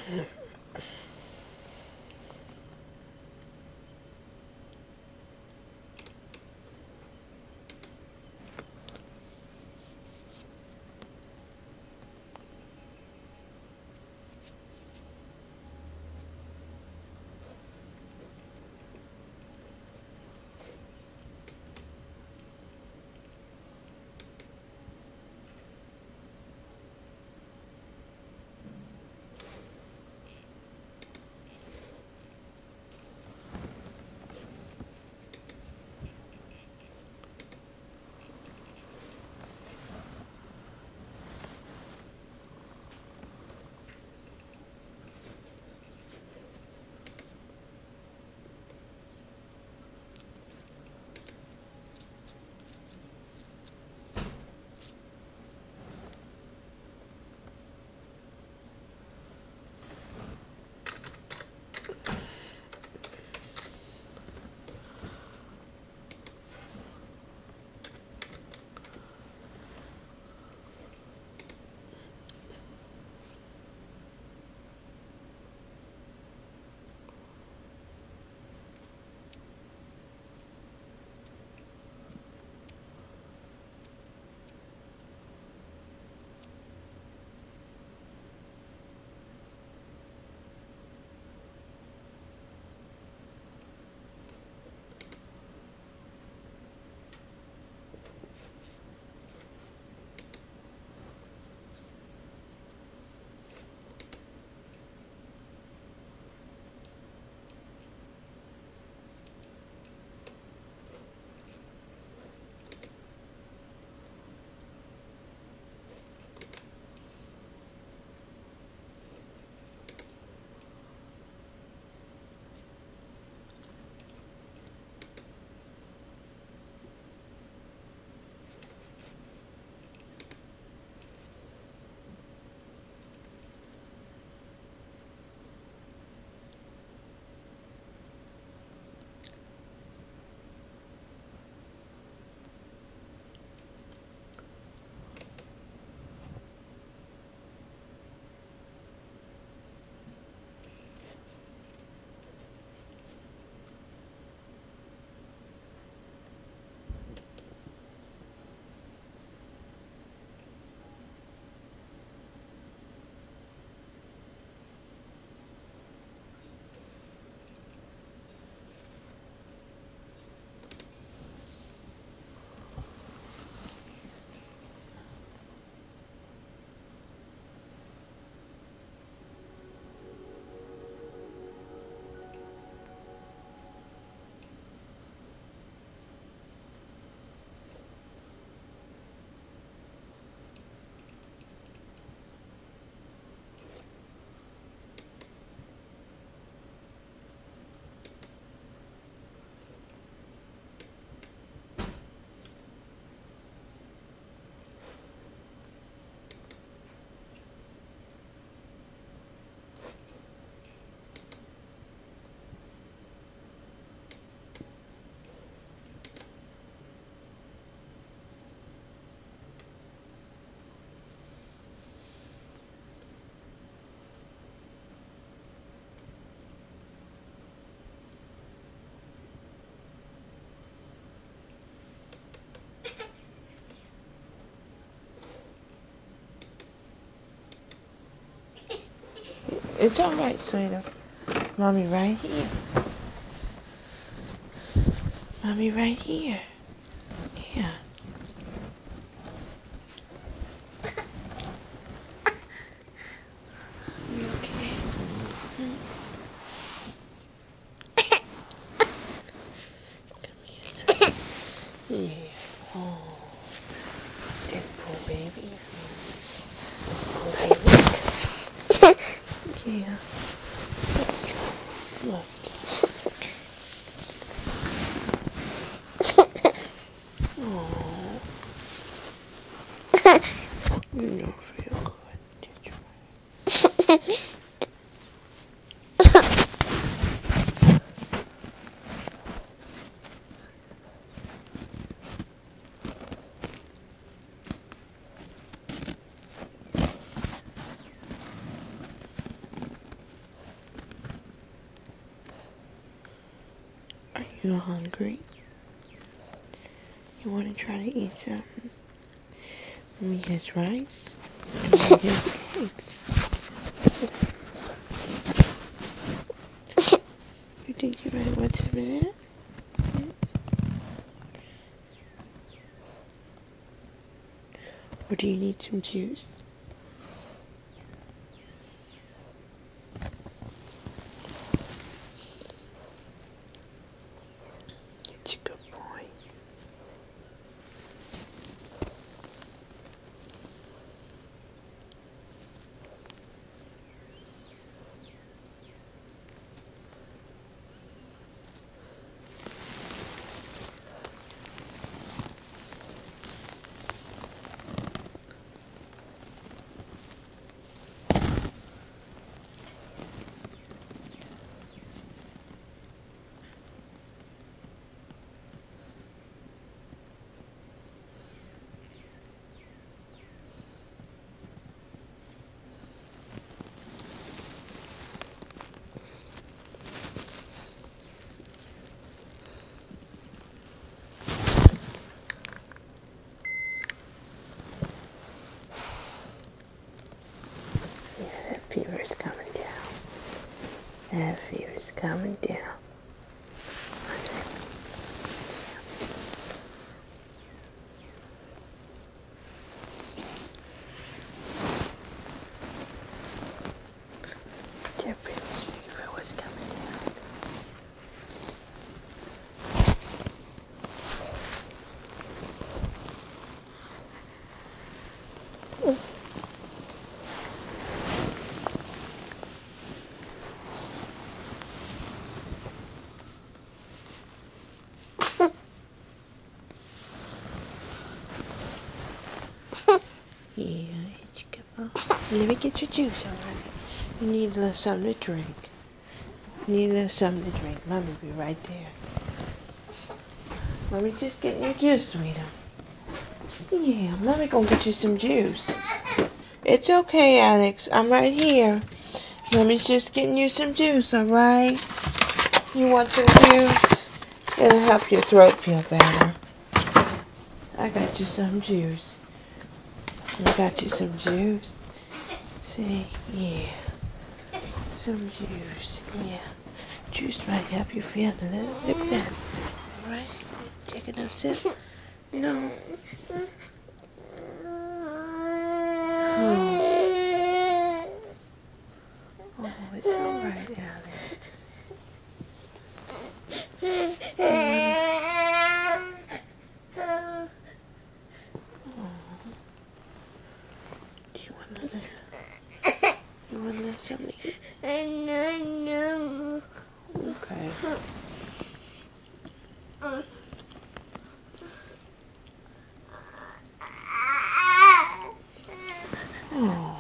It's all right, sweetie. Mommy right here. Mommy right here. Yeah. You okay? Come here, sweetie. Yeah. Oh, Deadpool baby. Oh, baby. Yeah. Look. Oh, you don't feel good, did you? You hungry? You want to try to eat something? Let me get rice. Let me get cakes. You think you might want some of that? Or do you need some juice? It's a good boy. That fever's coming down. That fever's coming down. That fever was coming down. Yeah, it's good. Let me get your juice, alright? You need a little something to drink. You need a little something to drink. Mommy will be right there. Mommy just getting your juice, sweetheart. Yeah, Mommy gonna get you some juice. It's okay, Alex. I'm right here. Mommy's just getting you some juice, alright? You want some juice? It'll help your throat feel better. I got you some juice. I got you some juice. See? Yeah. Some juice. Yeah. Juice might help you feel a little bit better. Alright? Take another sip. No. Oh, it's alright, Alex. Do you want another? You want another something to eat? No. Okay. Oh.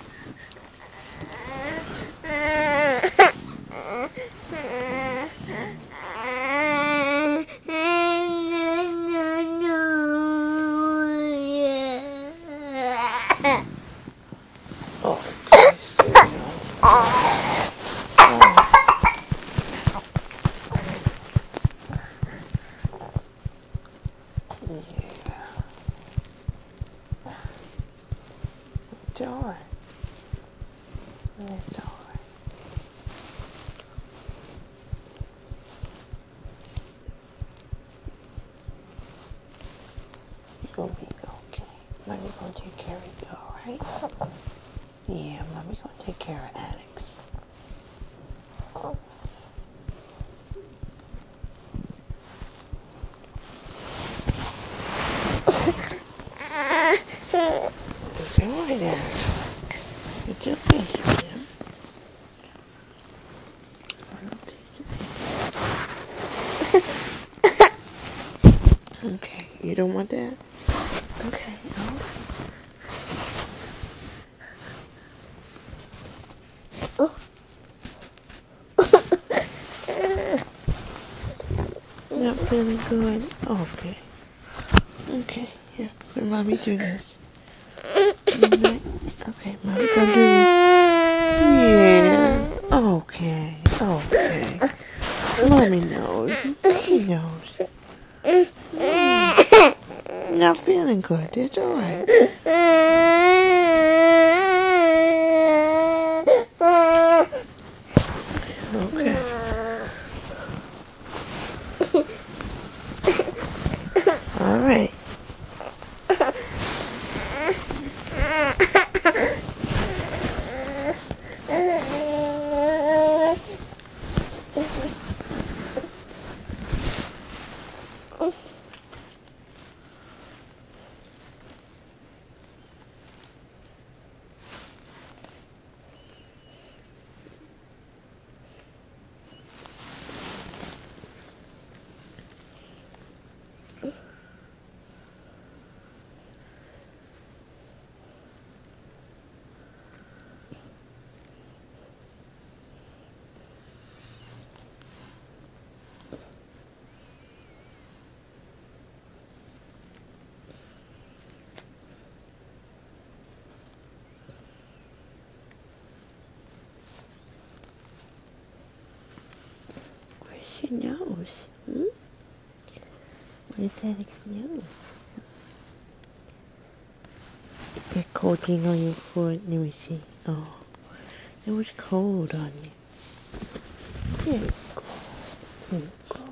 It's alright. It's alright. You're gonna be okay. Mommy's gonna take care of you, alright? Yeah, Mommy's gonna take care of Alex. It's alright, Alex. It's okay, sweetheart. Okay, you don't want that? Okay, oh. Not feeling good? Okay. Okay, yeah. Let Mommy do this. Okay, Mommy gonna do this. Yeah. Okay. Mommy knows. good. That's all right. Okay. All right. Where's your nose? Where's Alex's nose? Is that cold thing on your foot? Let me see. Oh, it was cold on you. There you go. There you go.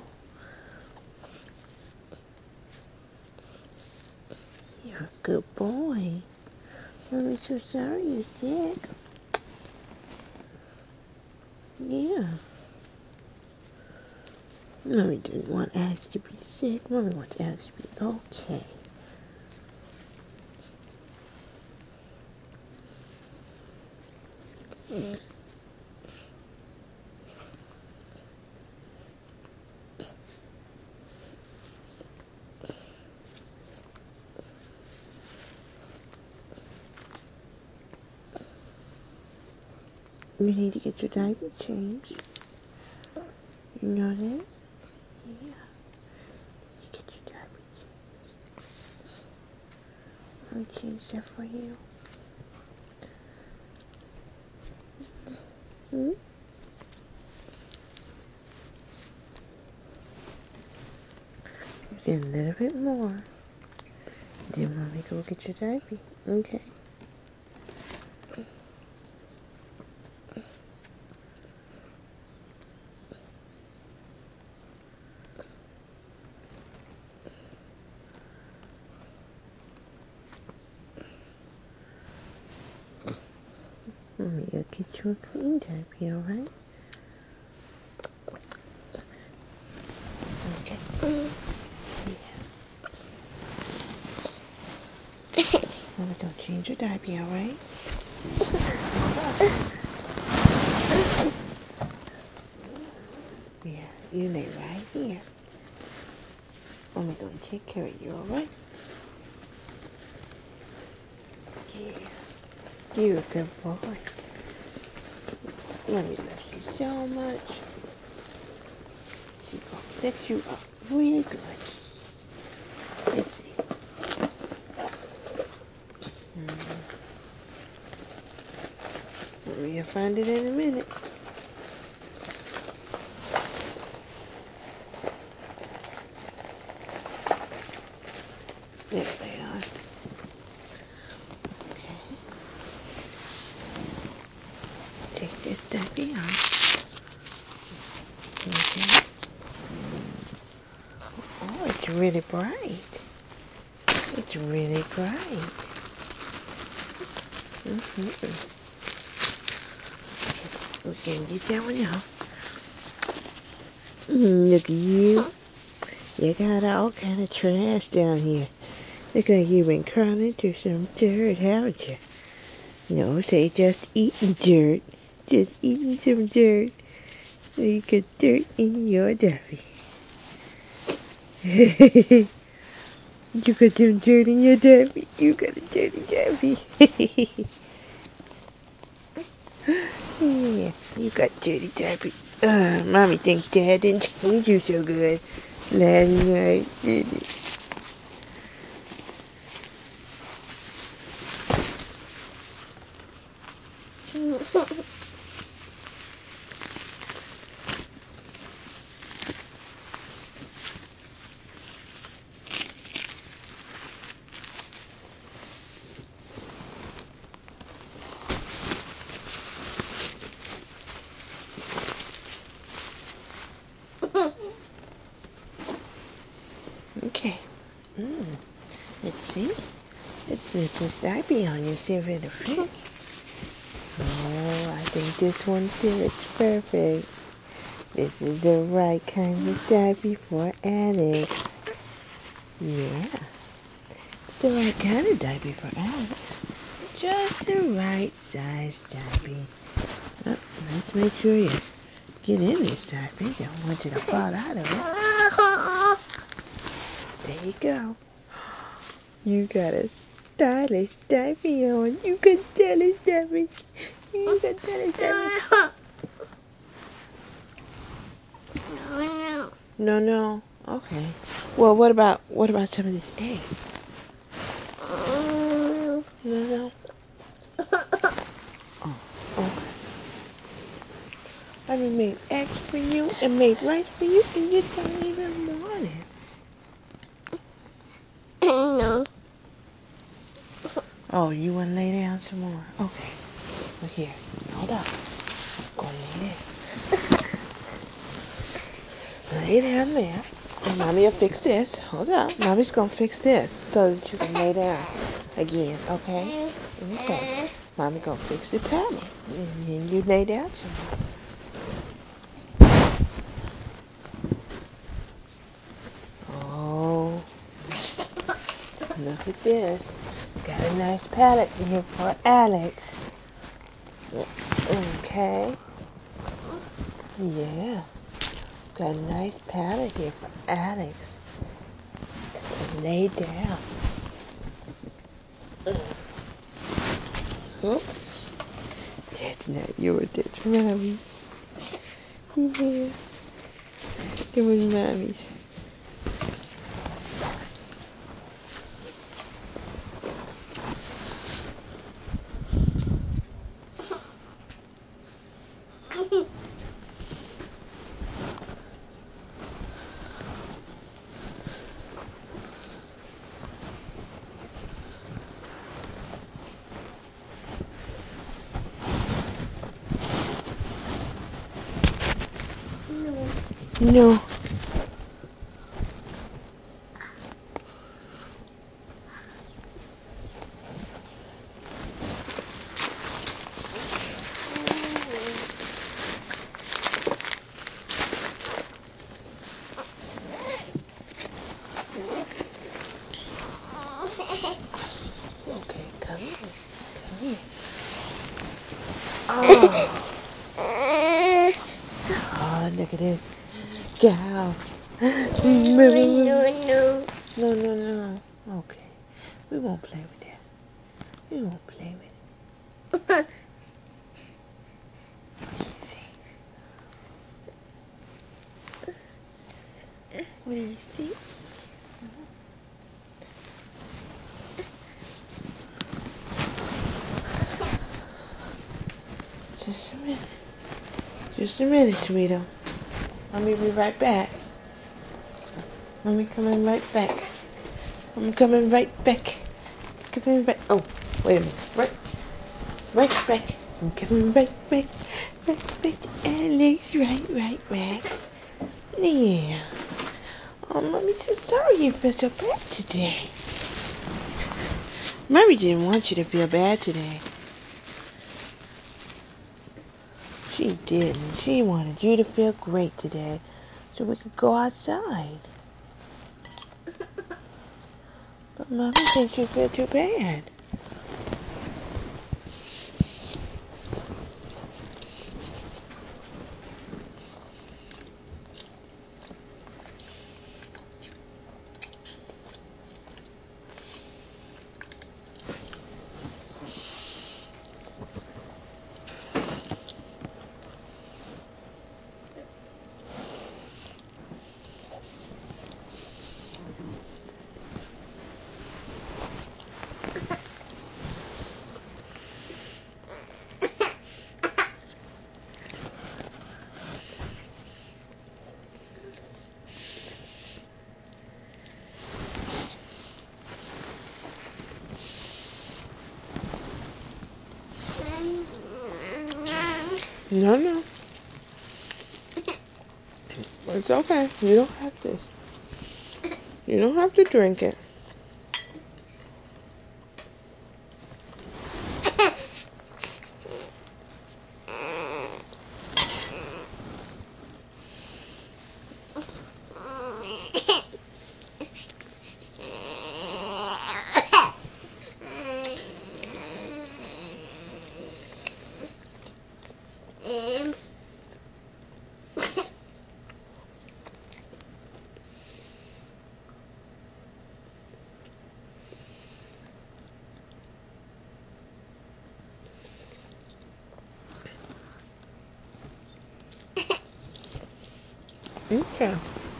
You're a good boy. I'm so sorry you're sick. Yeah. Mommy didn't want Alex to be sick. Mommy wants Alex to be okay. You need to get your diaper changed. You know that? Yeah. You get your diaper changed. I'll change that for you. Get a little bit more. Then mommy go get your diaper. Okay. Mommy will get you a clean diaper, alright? Okay. Mommy gonna change your diaper, alright? Yeah, you lay right here. Mommy gonna take care of you, alright? Yeah. You're a good boy. Mommy loves you so much. She's gonna fix you up really good. Let's see. We'll find it in a minute. There they are. Okay. Take this diaper off. Okay. Oh, it's really bright. It's really bright. Okay, get that one off. Look at you. You got all kind of trash down here. Look like you've been crawling through some dirt, haven't you? No, say just eating dirt. Just eating some dirt. So you get dirt in your diaper. You got some dirt in your diaper. You got a dirty diaper. Yeah, you got dirty diaper. Mommy thinks Dad didn't change you so good last night, did he? slip this diaper on you, see if it'll fit. Oh, I think this one fits perfect. This is the right kind of diaper for Alex. Yeah, it's the right kind of diaper for Alex. Just the right size diaper. Oh, let's make sure you get in this diaper. Don't want you to fall out of it. There you go. You got a stylish diaper on. You got stylish diaper. You got stylish diaper. No. Okay. Well, what about some of this egg? No. Oh, okay. I made eggs for you and made rice for you, and you don't even want it. No. Oh, you want to lay down some more? Okay. Look here. Hold up. Go lay down. Lay down there. And Mommy will fix this. Hold up. Mommy's going to fix this so that you can lay down again, okay? Okay. Mommy going to fix the pallet. And then you lay down some more. Oh. Look at this. Got a nice pallet here for Alex. Okay. Yeah. Got a nice pallet here for Alex to lay down. Oh. That's not yours, that's Mommy's. Yeah. It was Mommy's. No. Okay, come here. Oh, look at this. Cow. No. Okay. We won't play with that. We won't play with it. What do you see? Just a minute, sweetheart. Let me be right back. Let me coming right back. I'm coming right back. Coming back. Oh, wait a minute. Right back. I'm coming right back. Right back to Alex. Right back. Yeah. Oh, Mommy's so sorry you feel so bad today. Mommy didn't want you to feel bad today. She didn't. She wanted you to feel great today so we could go outside. But Mommy thinks you feel too bad. No. It's okay. You don't have to. You don't have to drink it. Okay.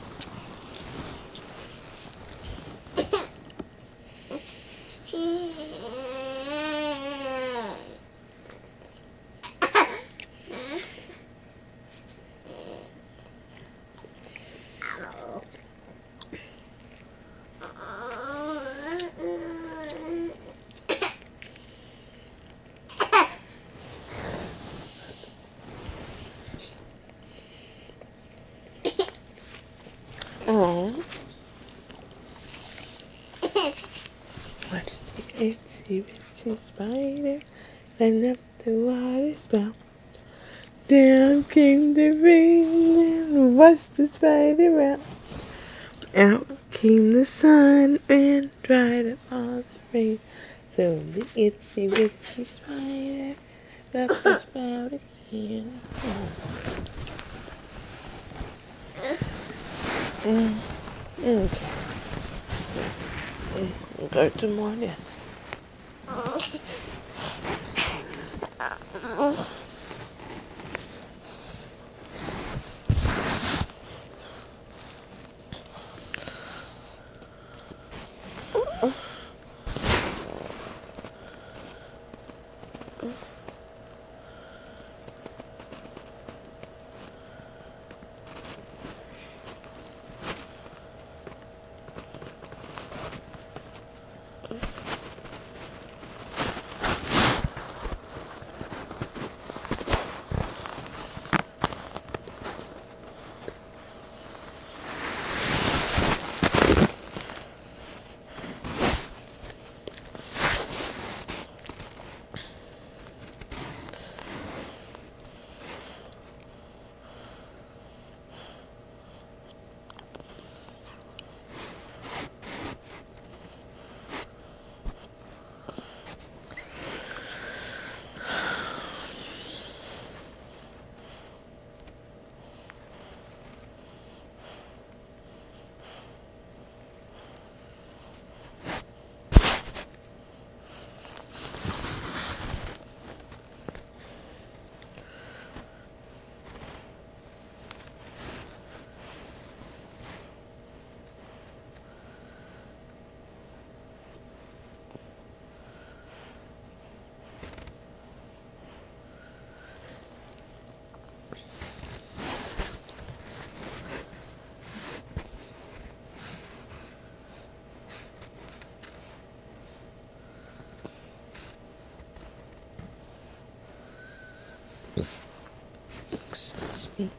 Oh, what the itsy bitsy spider climbed up the water spout. Down came the rain and washed the spider out. Out came the sun and dried up all the rain. So the itsy bitsy spider got the spout again. Okay. Go to more of this. Excuse me.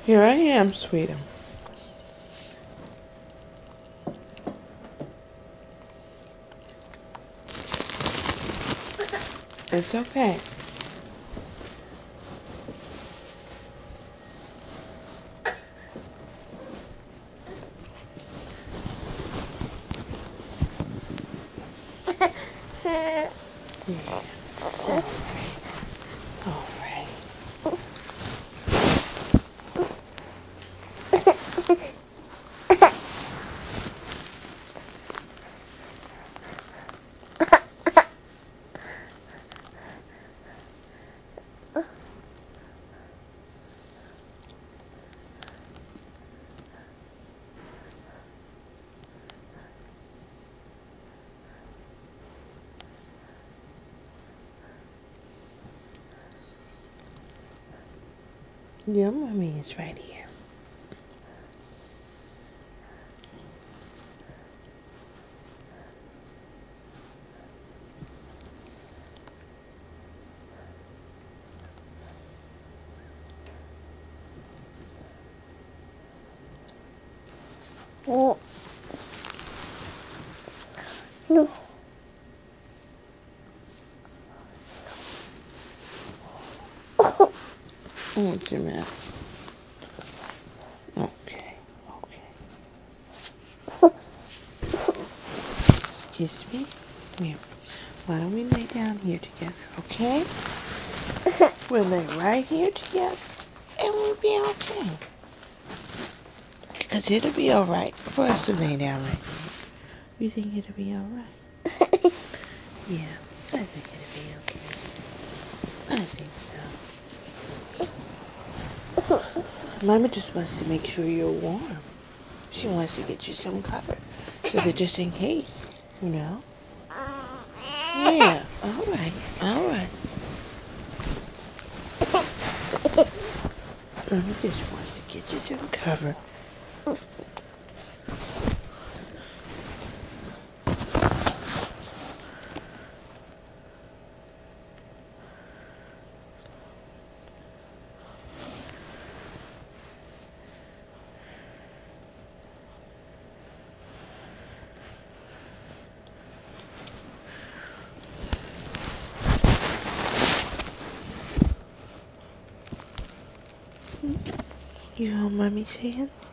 Here I am, sweetie. It's okay. Yeah. All right. Your mommy is right here. Oh. No. What's your mouth? Okay. Excuse me. Here. Why don't we lay down here together, okay? We'll lay right here together, and we'll be okay. Because it'll be alright for us to lay down right here. You think it'll be alright? Yeah, I think it'll be okay. I think so. Mama just wants to make sure you're warm. She wants to get you some cover. So that just in case, you know? Yeah, alright. Mama just wants to get you some cover. You know what Mommy's saying?